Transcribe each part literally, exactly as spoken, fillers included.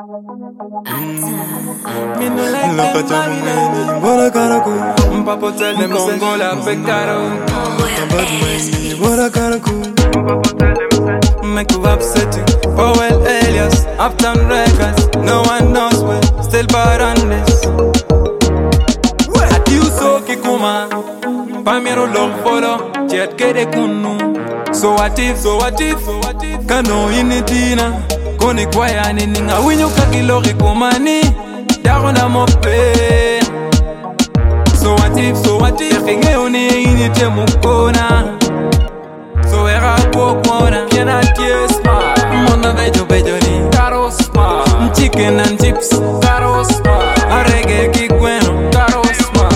Me no like La them Pachamama, Bora Caracu, Papa tell them Congola pecado. Bora Caracu, Make you upset you. Powell Elias, Uptown Records. No one knows we still bad on this. Adiuso Kikuma, Pamiro Long Polo, Jet Kede Kunu. So what if, so what if, so what if, Kano Initina, Koni Kwaya Ninga, Winyo Kakilori Kumani, Darona Mope. So what if, so what if, Ringeoni Inite Mukona. So era Pokona, Piana Tiesma, Mona Vejo Vejoni, Carosma, Chicken and chips, Carosma, Arege Kigueno, Carosma,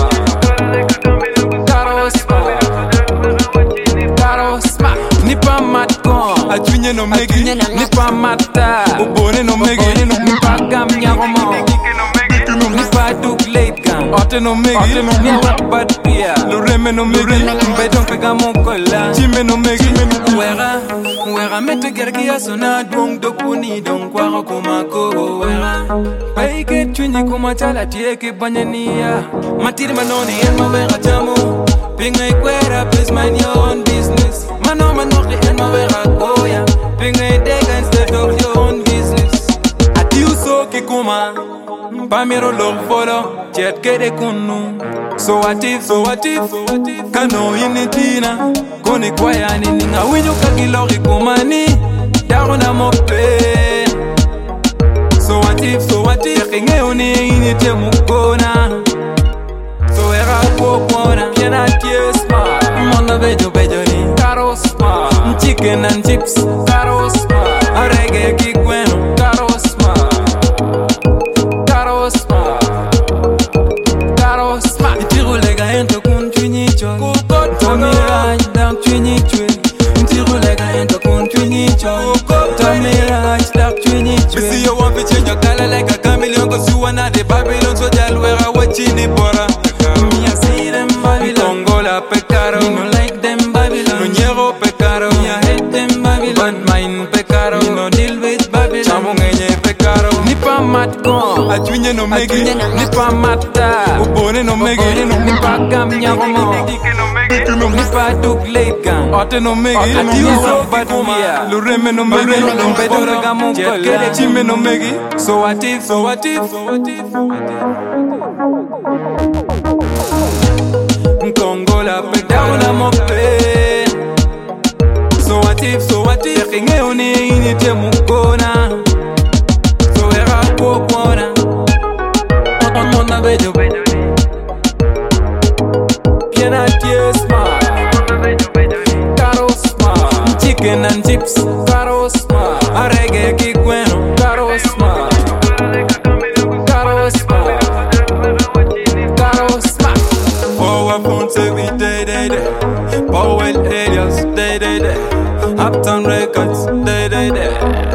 Carosma, Carosma, Nipa Matko, Ajunya no Megi, Nipa Mata, Ubone no Megi, Nipa Gamya Romo, Nipa Duk Late Gam, Ote no Megi, Nipa Bad Pia, Lureme no Megi, Beton Pegamokola, Jime no Megi, Wera, Wera Mete Gergia Sona, Dong Dokuni, Dong Quaro Komako, Wera, Paike Twini Kumatala Tieke Banyania, Matiri Manoni and Mavera Jamu, Pinga Quera, please mind your own business. Mano Manoki and Mavera Goya, Pinga Dega instead of your own business. Adiuso Kikuma, Pamiro Long Polo, Jet Kede Kunu. So what if, so what if, so what if, Kano Initina, Koni Kwaya Ninga, Winyo Kakilori Kumani, Darona Mope. So what if, so what if, Ringeoni Inite Mukona. So era Pokona, Piana Tiesma, Mona Vejo Vejoni, Carosma, Chicken and chips, Carosma, Arege Kigueno, Carosma, Carosma, Carosma. Itiro lega ento kun twinicho, Tomira dak twinichwe. Itiro lega ento kun twinicho, Tomira dak twinichwe. Me see you want to change your color like a chameleon, 'cause you wanna the Babylon, so jal wera wachini bora. Me I see them Babylon, Congola pecaro. Me no like them Babylon, no niego pecaro. Me I hate them Babylon, bad mind pecaro. Me no deal with Babylon, chamungenye pecaro. Nipa matko, Ajunya no Megi, Nipa Mata, Ubone no Megi, Nipa Gamya Romo, Nipa Duk Late Gam, Ote no Megi, Adiuso Badumia, Lureme no Megi, Beto Regamokola, Jime no Megi. So what if, so what if, so what if, so what if, Congola Pedala Mope. So what if, so what if, Ringeoni Inite Mukona. So era Pokona, Mona Vejo Piana Tiesma, Carosma, Chicken and chips, Carosma, Arege Kigueno, Carosma, Carosma, Carosma. Power phones every day, day, day. Powell Elias, day, day, day. Uptown Records, day, day, day.